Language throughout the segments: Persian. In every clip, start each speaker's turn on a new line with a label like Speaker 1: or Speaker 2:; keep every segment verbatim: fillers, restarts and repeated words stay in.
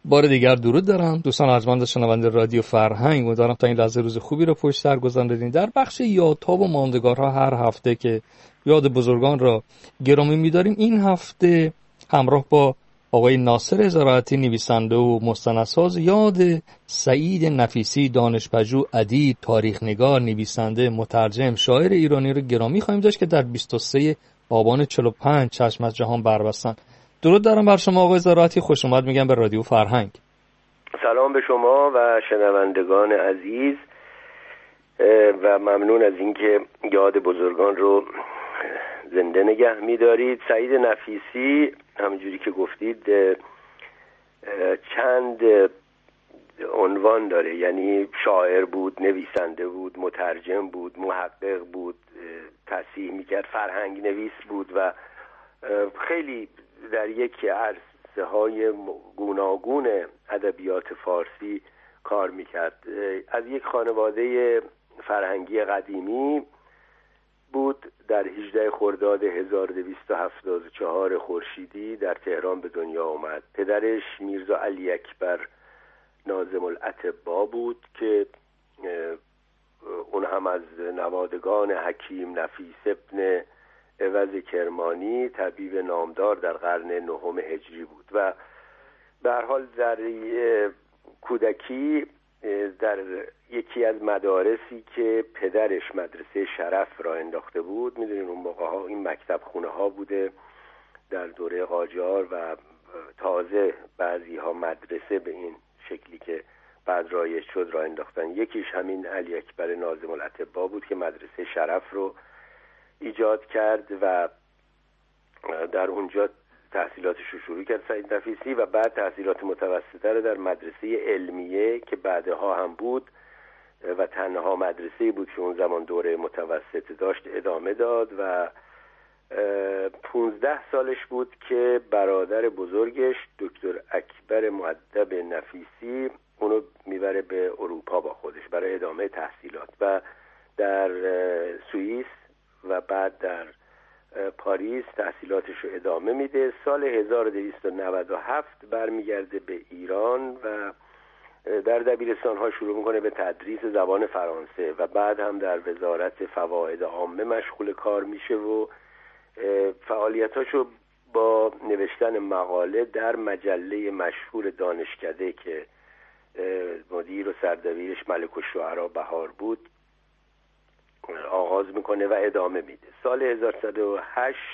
Speaker 1: بار دیگر درود دارم دوستان ارجمند شنونده رادیو فرهنگ. امیدوارم تا این لحظه روز خوبی رو پشت سر گذروندین. در بخش یادها و ماندگارها هر هفته که یاد بزرگان را گرامی می‌داریم، این هفته همراه با آقای ناصر زراعتی نویسنده و مستندساز یاد سعید نفیسی دانشپژوه، ادیب، تاریخ‌نگار، نویسنده، مترجم، شاعر ایرانی رو گرامی خواهیم داشت که در بیست و سوم آبان چهل و پنج چشم از جهان بربستن. درود دارم بر شما آقای زراعتی، خوش اومد میگم به رادیو فرهنگ.
Speaker 2: سلام به شما و شنوندگان عزیز و ممنون از اینکه یاد بزرگان رو زنده نگه می‌دارید. سعید نفیسی همونجوری که گفتید چند عنوان داره، یعنی شاعر بود، نویسنده بود، مترجم بود، محقق بود، تصحیح میکرد، فرهنگ نویس بود و خیلی در یک عرصه های گوناگون ادبیات فارسی کار میکرد. از یک خانواده فرهنگی قدیمی بود. در هجدهم خرداد هزار و دویست و هفتاد و چهار خورشیدی در تهران به دنیا آمد. پدرش میرزا علی اکبر ناظم الاطباء بود که اون هم از نوادگان حکیم نفیس ابن عوض کرمانی طبیب نامدار در قرن نهم هجری بود و به هر حال در کودکی در یکی از مدارسی که پدرش مدرسه شرف را انداخته بود، میدونین اون موقع ها این مکتب خونه ها بوده در دوره قاجار و تازه بعضی ها مدرسه به این شکلی که بعد رایج شد را انداختن. یکیش همین علی اکبر ناظم الاطباء بود که مدرسه شرف رو ایجاد کرد و در اونجا تحصیلاتش رو شروع کرد سعید نفیسی و بعد تحصیلات متوسطه رو در مدرسه علمیه که بعدها هم بود و تنها مدرسه بود که اون زمان دوره متوسط داشت ادامه داد و پونزده سالش بود که برادر بزرگش دکتر اکبر مؤدب نفیسی اونو میبره به اروپا با خودش برای ادامه تحصیلات و در سوئیس و بعد در پاریس تحصیلاتش رو ادامه میده. سال هزار و دویست و نود و هفت برمیگرده به ایران و در دبیرستان ها شروع میکنه به تدریس زبان فرانسه و بعد هم در وزارت فواید عامه مشغول کار میشه و فعالیتاشو با نوشتن مقاله در مجله مشهور دانشکده که مدیر و سردبیرش ملک الشعراء بهار بود آغاز میکنه و ادامه میده. سال هزار و سیصد و هشت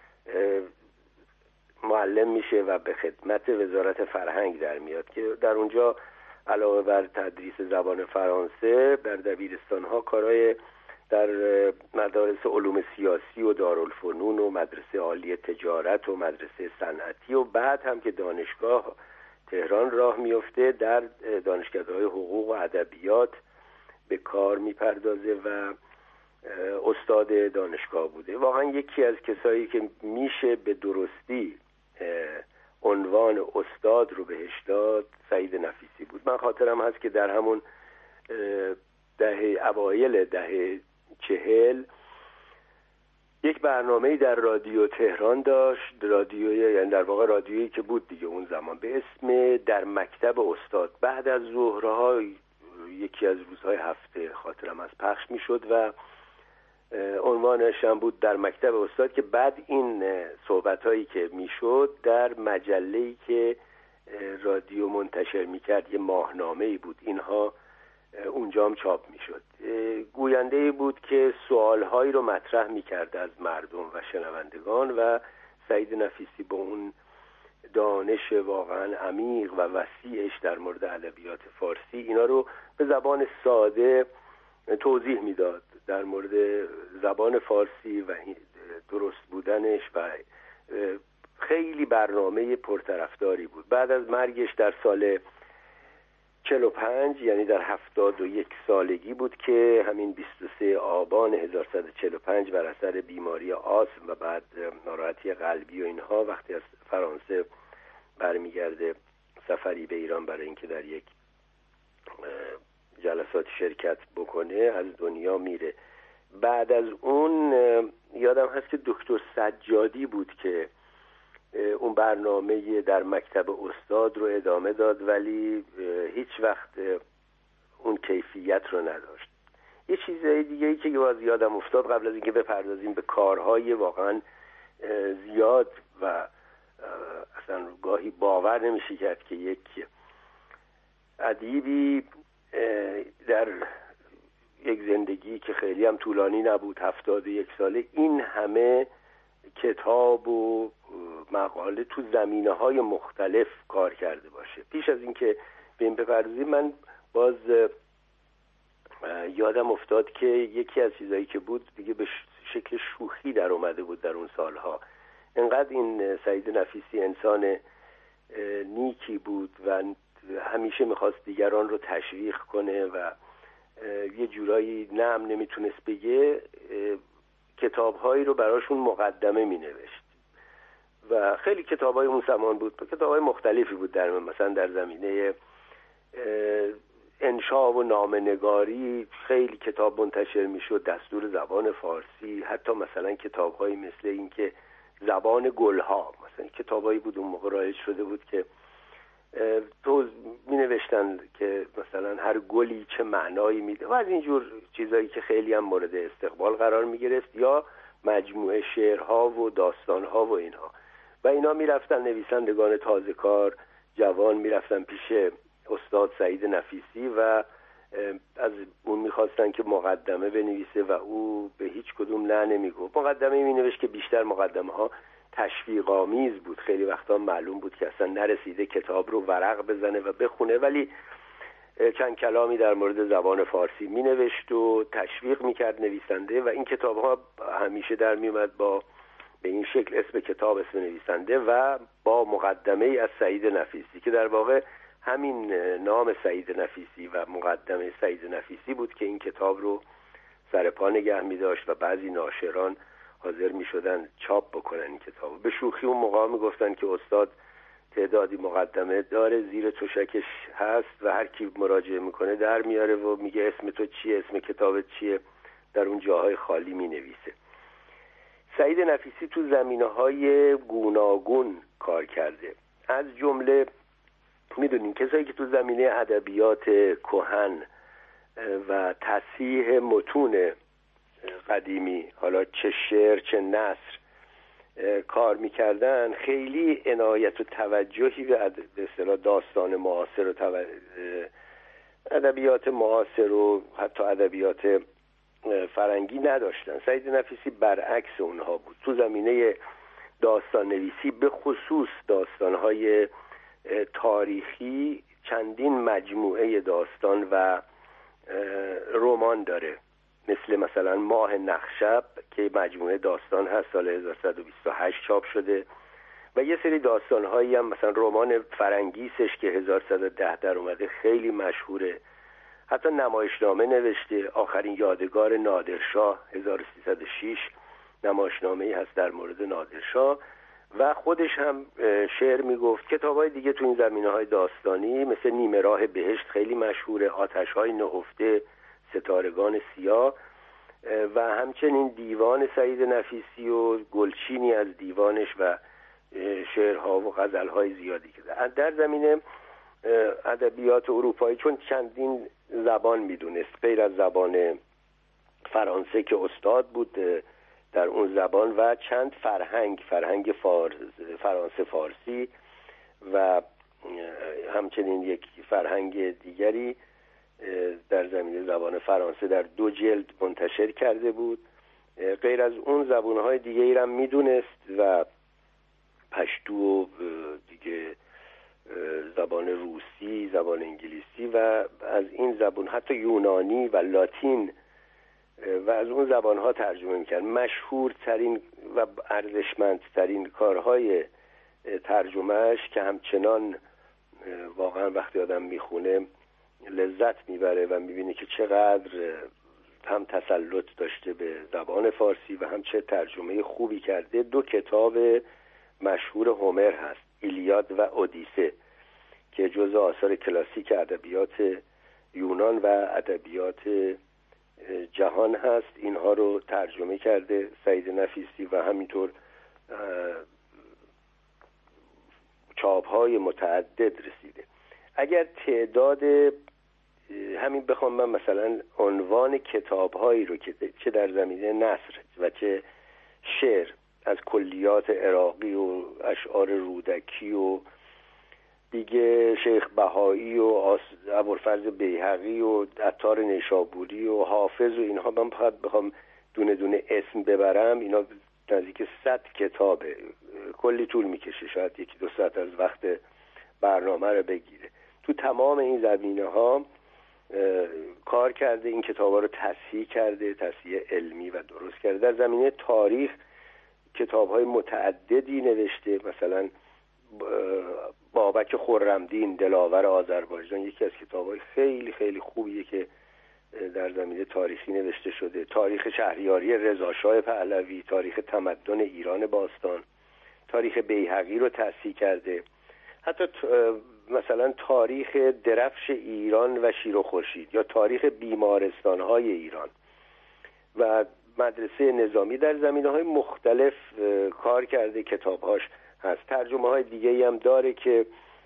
Speaker 2: معلم میشه و به خدمت وزارت فرهنگ در میاد که در اونجا علاوه بر تدریس زبان فرانسه در دبیرستان ها کارهای در مدارس علوم سیاسی و دارالفنون و مدرسه عالی تجارت و مدرسه صنعتی و بعد هم که دانشگاه تهران راه میفته در دانشکده‌های حقوق و ادبیات به کار میپردازه و استاد دانشگاه بوده. واقعا یکی از کسایی که میشه به درستی عنوان استاد رو بهش داد سعید نفیسی بود. من خاطرم هست که در همون دهه اوایل دهه چهل یک برنامه‌ای در رادیو تهران داشت، رادیوی یعنی در واقع رادیویی که بود دیگه اون زمان، به اسم در مکتب استاد. بعد از ظهرها یکی از روزهای هفته خاطرم از پخش میشد و عنوانش هم بود در مکتب استاد که بعد این صحبت‌هایی که میشد در مجله‌ای که رادیو منتشر میکرد یه ماهنامه‌ای بود، اینها اونجا هم چاپ میشد. گوینده‌ای بود که سوالهایی رو مطرح میکرد از مردم و شنوندگان و سعید نفیسی با اون دانش واقعا عمیق و وسیعش در مورد ادبیات فارسی اینا رو به زبان ساده توضیح میداد در مورد زبان فارسی و درست بودنش و خیلی برنامه پرطرفداری بود. بعد از مرگش در سال چهل و پنج یعنی در هفتاد و یک سالگی بود که همین بیست و سوم آبان هزار و سیصد و چهل و پنج بر اثر بیماری آسم و بعد ناراحتی قلبی و اینها وقتی از فرانسه برمیگرده سفری به ایران برای اینکه در یک جلسات شرکت بکنه از دنیا میره. بعد از اون یادم هست که دکتر سجادی بود که اون برنامه در مکتب استاد رو ادامه داد، ولی هیچ وقت اون کیفیت رو نداشت. یه چیز دیگه ای که باز یادم افتاد قبل از اینکه بپردازیم به کارهای واقعا زیاد و اصلا گاهی باور نمیشه کرد که یک ادیبی در یک زندگی که خیلی هم طولانی نبود، هفتاد و یک ساله، این همه کتاب و مقاله تو زمینه‌های مختلف کار کرده باشه. پیش از اینکه به این بپردازیم من باز یادم افتاد که یکی از چیزایی که بود دیگه به شکل شوخی در اومده بود در اون سالها. انقدر این سعید نفیسی انسان نیکی بود و همیشه میخواست دیگران رو تشویق کنه و یه جورایی نه هم نمیتونست بگه، کتابهایی رو براشون مقدمه مینوشت و خیلی کتابهای اون زمان بود، کتابهای مختلفی بود، در مثلا در زمینه انشا و نامه‌نگاری خیلی کتاب منتشر میشد، دستور زبان فارسی، حتی مثلا کتابهایی مثل این که زبان گلها، مثلا کتابایی بود اون موقع رایج شده بود که تو می نوشتن که مثلا هر گلی چه معنایی میده و از اینجور چیزایی که خیلی هم مورد استقبال قرار می گرفت، یا مجموعه شعرها و داستانها و اینها. و اینا می رفتن نویسندگان تازه کار جوان می رفتن پیش استاد سعید نفیسی و از اون می خواستن که مقدمه بنویسه و او به هیچ کدوم نه نمی گفت. مقدمه می نوشت که بیشتر مقدمه ها تشویق‌آمیز بود، خیلی وقتا معلوم بود که اصلا نرسیده کتاب رو ورق بزنه و بخونه، ولی چند کلامی در مورد زبان فارسی می نوشت و تشویق می کرد نویسنده و این کتاب ها همیشه در می اومد با به این شکل اسم کتاب، اسم نویسنده و با مقدمه ای از سعید نفیسی که در واقع همین نام سعید نفیسی و مقدمه سعید نفیسی بود که این کتاب رو سر پا نگه می داشت و بعضی ناشران حاضر می شدن چاپ بکنن این کتاب. به شوخی اون موقع می گفتن که استاد تعدادی مقدمه داره زیر توشکش هست و هر کی مراجعه میکنه در میاره و میگه اسم تو چیه، اسم کتاب چیه، در اون جاهای خالی می نویسه. سعید نفیسی تو زمینه‌های گوناگون کار کرده، از جمله میدونین کسایی که تو زمینه ادبیات کهن و تصحیح متون قدیمی، حالا چه شعر چه نثر، کار میکردن، خیلی عنایت و توجهی به اصطلاح داستان معاصر و تو... ادبیات معاصر و حتی ادبیات فرنگی نداشتن. سعید نفیسی برعکس اونها بود. تو زمینه داستان نویسی به خصوص داستانهای تاریخی چندین مجموعه داستان و رمان داره، مثل مثلا ماه نخشب که مجموعه داستان هست، سال هزار و صد و بیست و هشت چاپ شده، و یه سری داستان‌هایی هم مثلا رمان فرنگیسش که هزار و صد و ده در اومده خیلی مشهوره. حتی نمایشنامه نوشته، آخرین یادگار نادرشاه هزار و سیصد و شش نمایشنامه‌ای هست در مورد نادرشاه، و خودش هم شعر میگفت. کتاب‌های دیگه تو این زمینه‌های داستانی مثل نیمه راه بهشت خیلی مشهوره، آتش‌های نهفته، ستارگان سیاه، و همچنین دیوان سعید نفیسی و گلچینی از دیوانش و شعرها و غزل‌های زیادی که در زمینه ادبیات اروپایی چون چندین زبان میدونست غیر از زبان فرانسه که استاد بود در اون زبان، و چند فرهنگ فرهنگ فارس، فرانسه فارسی و همچنین یک فرهنگ دیگری در زمینه زبان فرانسه در دو جلد منتشر کرده بود. غیر از اون زبانهای دیگه ای هم میدونست و پشتو و دیگه زبان روسی، زبان انگلیسی و از این زبان حتی یونانی و لاتین و از اون زبانها ترجمه میکرد. مشهورترین و ارزشمندترین کارهای ترجمهش که همچنان واقعا وقتی آدم میخونه لذت میبره و میبینه که چقدر هم تسلط داشته به زبان فارسی و هم چه ترجمه خوبی کرده، دو کتاب مشهور هومر هست، ایلیاد و اودیسه، که جزء آثار کلاسیک ادبیات یونان و ادبیات جهان هست. اینها رو ترجمه کرده سعید نفیسی و همینطور چاپ‌های متعدد رسیده. اگر تعداد همین بخوام من مثلا عنوان کتاب‌هایی رو که چه در زمینه نثر و چه شعر از کلیات عراقی و اشعار رودکی و دیگه شیخ بهایی و ابوالفضل بیهقی و عطار نیشابوری و حافظ و اینها، من فقط بخوام دونه دونه اسم ببرم اینا نزدیک صد کتابه، کلی طول میکشه، شاید یکی دو ساعت از وقت برنامه رو بگیره. تو تمام این زمینه ها کار کرده، این کتاب ها رو تصحیح کرده، تصحیح علمی و درست کرده. در زمینه تاریخ کتاب های متعددی نوشته، مثلا بابک خرمدین دلاور آذربایجان یکی از کتاب های خیلی خیلی خوبیه که در زمینه تاریخی نوشته شده. تاریخ شهریاری رضاشاه پهلوی، تاریخ تمدن ایران باستان، تاریخ بیهقی رو تصحیح کرده. حتی مثلا تاریخ درفش ایران و شیر و خورشید یا تاریخ بیمارستان‌های ایران و مدرسه نظامی در زمینه‌های مختلف کار کرده. کتاب‌هاش هست. ترجمه‌های دیگه‌ای هم داره که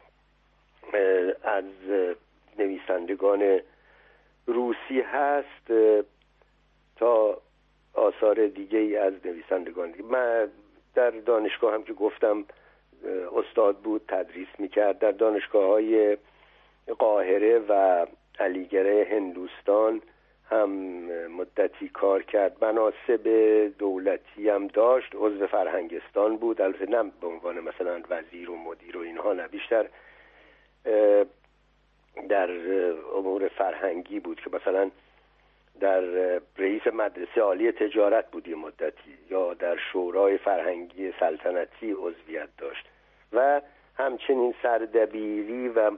Speaker 2: از نویسندگان روسی هست تا آثار دیگه‌ای از نویسندگان دیگه. من در دانشگاه هم که گفتم استاد بود، تدریس میکرد. در دانشگاه‌های قاهره و علیگره هندوستان هم مدتی کار کرد. مناصب دولتی هم داشت. عضو فرهنگستان بود، البته نه به عنوان مثلا وزیر و مدیر و اینها، نه، بیشتر در امور فرهنگی بود که مثلا در رئیس مدرسه عالی تجارت بود یه مدتی، یا در شورای فرهنگی سلطنتی عضویت داشت و همچنین سردبیری و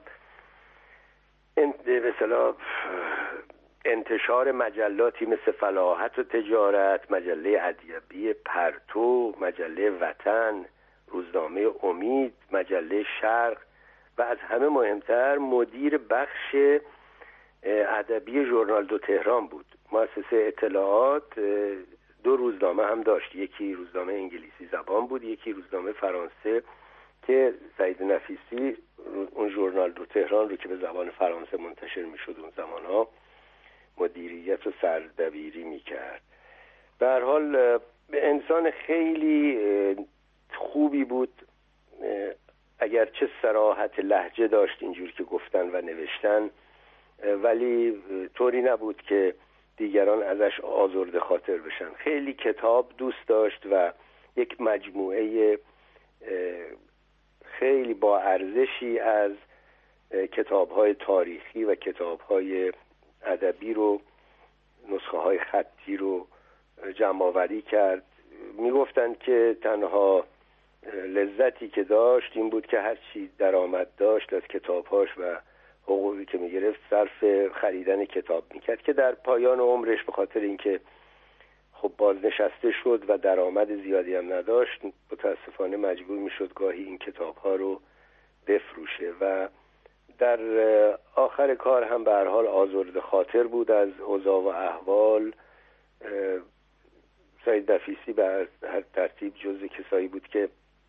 Speaker 2: مثلا انتشار مجلاتی مثل فلاحت و تجارت، مجله ادبی پرتو، مجله وطن، روزنامه امید، مجله شرق و از همه مهمتر مدیر بخش ادبی ژورنال دو تهران بود. مؤسسه اطلاعات دو روزنامه هم داشت، یکی روزنامه انگلیسی زبان بود، یکی روزنامه فرانسه که سعید نفیسی اون ژورنال دو تهران رو که به زبان فرانسه منتشر میشد اون زمانها مدیریت و سردبیری میکرد. به هر حال انسان خیلی خوبی بود، اگر چه صراحت لهجه داشت اینجور که گفتن و نوشتن، ولی طوری نبود که دیگران ازش آزرده خاطر بشن. خیلی کتاب دوست داشت و یک مجموعه خیلی با ارزشی از کتاب‌های تاریخی و کتاب‌های ادبی رو، نسخه‌های خطی رو جمع‌آوری کرد. میگفتن که تنها لذتی که داشت این بود که هر چی درآمد داشت از کتاب‌هاش و حقوقی که میگرفت صرف خریدن کتاب میکرد، که در پایان عمرش به خاطر اینکه خب بازنشسته شد و درآمد زیادی هم نداشت، متاسفانه مجبور میشد گاهی این کتاب‌ها رو بفروشه و در آخر کار هم به هر حال آزرده خاطر بود از اوضاع و احوال. سعید نفیسی به هر ترتیب جزو کسایی بود که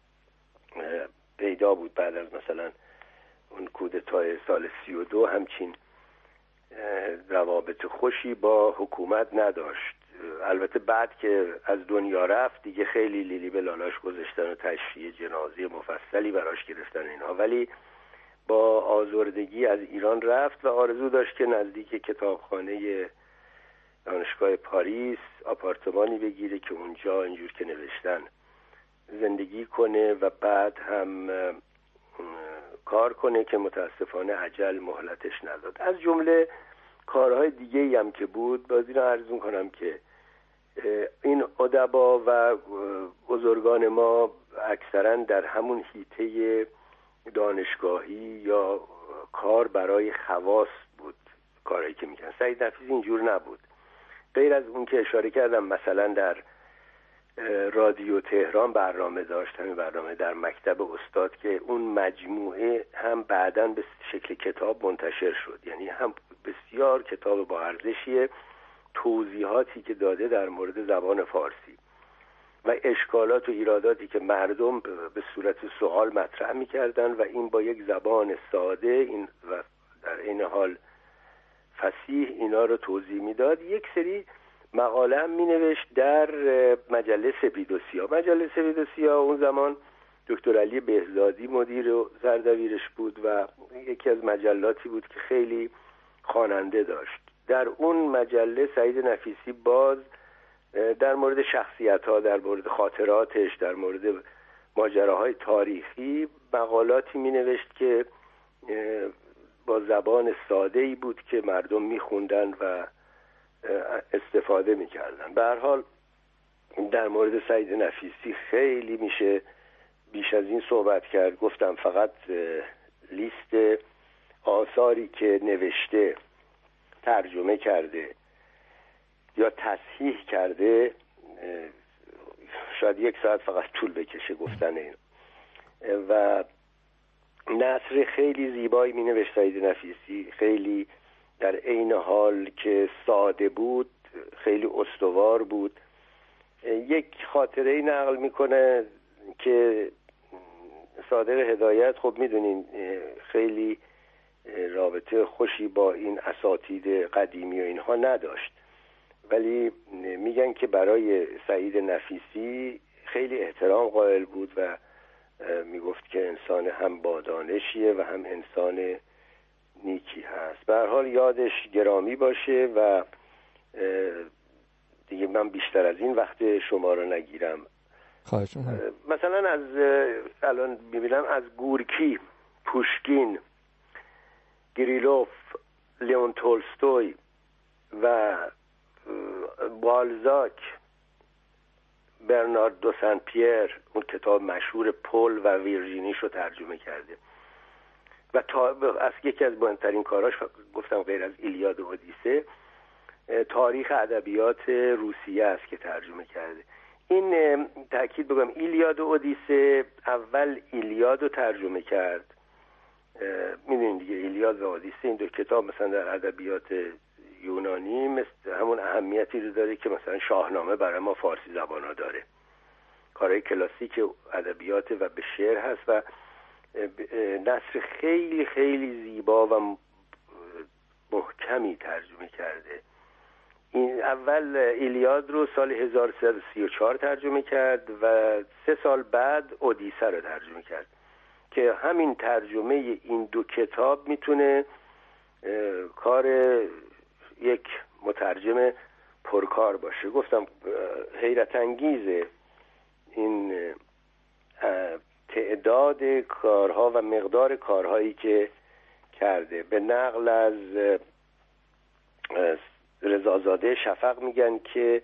Speaker 2: پیدا بود بعد از مثلا اون کودتای سال سی و دو همچین روابط خوشی با حکومت نداشت. البته بعد که از دنیا رفت دیگه خیلی لیلی به لالاش گذاشتن و تشییع جنازه مفصلی براش گرفتن اینها، ولی با آزردگی از ایران رفت و آرزو داشت که نزدیک کتابخانه دانشگاه پاریس آپارتمانی بگیره که اونجا اینجور که نوشتن زندگی کنه و بعد هم کار کنه، که متاسفانه اجل مهلتش نداد. از جمله کارهای دیگه‌ای هم که بود، باز اینو عرض می‌کنم که این ادبا و بزرگان ما اکثرا در همون حیطه دانشگاهی یا کار برای خواص بود کارهایی که میکنن. سعید نفیسی اینجور نبود. غیر از اون که اشاره کردم مثلا در رادیو تهران برنامه داشت، همین برنامه در مکتب استاد، که اون مجموعه هم بعداً به شکل کتاب منتشر شد، یعنی هم بسیار کتاب با ارزشیه، توضیحاتی که داده در مورد زبان فارسی و اشکالات و ایراداتی که مردم به صورت سوال مطرح می‌کردن و این با یک زبان ساده این و در این حال فصیح اینا رو توضیح میداد. یک سری مقاله هم مینوشت در مجله سپید و سیاه. مجله سپید و سیاه اون زمان دکتر علی بهزادی مدیر و سردبیرش بود و یکی از مجلاتی بود که خیلی خواننده داشت. در اون مجله سعید نفیسی باز در مورد شخصیت‌ها، در مورد خاطراتش، در مورد ماجراهای تاریخی مقالاتی مینوشت که با زبان ساده‌ای بود که مردم می‌خوندن و استفاده می‌کردن. به هر حال در مورد سعید نفیسی خیلی میشه بیش از این صحبت کرد. گفتم فقط لیست آثاری که نوشته، ترجمه کرده یا تصحیح کرده شاید یک ساعت فقط طول بکشه گفتن این. و نثر خیلی زیبایی می نوشت سعید نفیسی، خیلی در عین حال که ساده بود خیلی استوار بود. یک خاطره نقل میکنه که صادق هدایت خب میدونین خیلی رابطه خوشی با این اساتید قدیمی و اینها نداشت، ولی میگن که برای سعید نفیسی خیلی احترام قائل بود و میگفت که انسان هم با دانشیه و هم انسان نیکی هست. به هر حال یادش گرامی باشه و دیگه من بیشتر از این وقت شما رو نگیرم.
Speaker 1: خواهش می‌کنم.
Speaker 2: مثلا از الان میبینم از گورکی، پوشکین، گریلوف، لیون تولستوی و بالزاک، برنارد دو سن پیر اون کتاب مشهور پل و ویرژینیش رو ترجمه کرده و تا از یکی از مهمترین کاراش گفتم غیر از ایلیاد و اودیسه تاریخ ادبیات روسیه است که ترجمه کرده. این تأکید بگم ایلیاد و اودیسه اول ایلیاد رو ترجمه کرد. میدونید دیگه ایلیاد و اودیسه این دو کتاب مثلا در ادبیات یونانی مثل همون اهمیتی رو داره که مثلا شاهنامه برای ما فارسی زبان ها داره. کارهای کلاسیک ادبیات و به شعر هست و نثر خیلی خیلی زیبا و محکمی ترجمه کرده. این اول ایلیاد رو سال هزار و سیصد و سی و چهار ترجمه کرد و سه سال بعد اودیسه رو ترجمه کرد که همین ترجمه این دو کتاب میتونه کار یک مترجم پرکار باشه. گفتم حیرت انگیزه این تعداد کارها و مقدار کارهایی که کرده. به نقل از رضازاده شفق میگن که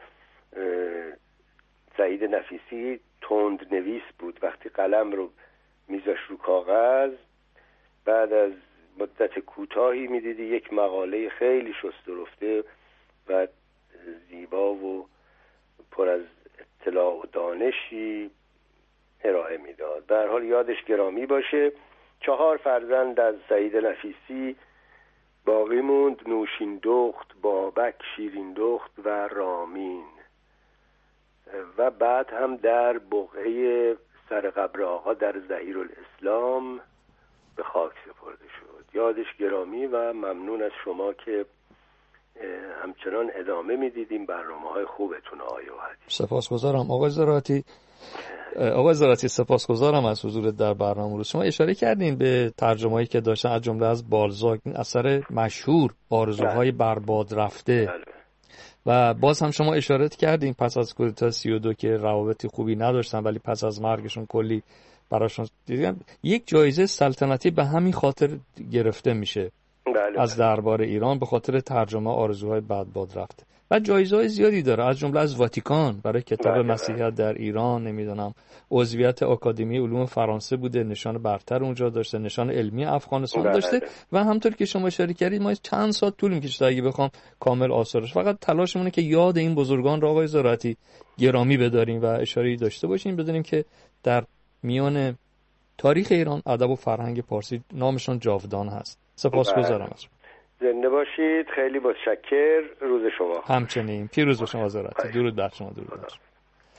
Speaker 2: سعید نفیسی تند نویس بود. وقتی قلم رو میذاش رو کاغذ بعد از مدت کوتاهی میدیدی یک مقاله خیلی شست و رفته و زیبا و پر از اطلاع و دانشی ارائه میداد. به هر حال یادش گرامی باشه. چهار فرزند از سعید نفیسی باقی موند: نوشین دخت، بابک، شیرین دخت و رامین. و بعد هم در بقعه سر قبر آقا در ظهیرالاسلام به خاک سپرده شد. یادش گرامی و ممنون از شما که همچنان ادامه میدیدیم برنامه‌های خوبتون آقای وحدی.
Speaker 1: سپاسگزارم آقای زراعتی. آقای زراعتی سپاسگزارم از حضورت در برنامه رو. شما اشاره کردین به ترجمه‌ای که داشتن از جمله از بالزاک، این اثر مشهور آرزوهای برباد رفته. بله. و باز هم شما اشاره کردین پس از کودتا سی و دو که روابطی خوبی نداشتن ولی پس از مرگشون کلی براشون دیدم یک جایزه سلطنتی به همین خاطر گرفته میشه. بله. از دربار ایران به خاطر ترجمه آرزوهای برباد رفته و جایزه‌های زیادی داره از جمله از واتیکان برای کتاب بله. مسیحیت در ایران، نمیدونم عضویت آکادمی علوم فرانسه بوده، نشان برتر اونجا داشته، نشان علمی افغانستان بله. داشته و همونطور که شما اشاره کردید ما چند ساعت طول می‌کشه اگه بخوام کامل آثارش. فقط تلاشمونه که یاد این بزرگان را آقای زراعتی گرامی بداریم و اشاره‌ای داشته باشیم، بدونیم که در میان تاریخ ایران ادب و فرهنگ پارسی نامشون جاودان هست. سپاسگزارم از شما.
Speaker 2: زنده باشید. خیلی متشکر. روز شما
Speaker 1: همچنین پیروز شما زراعتی. درود بر شما. درود بر شما.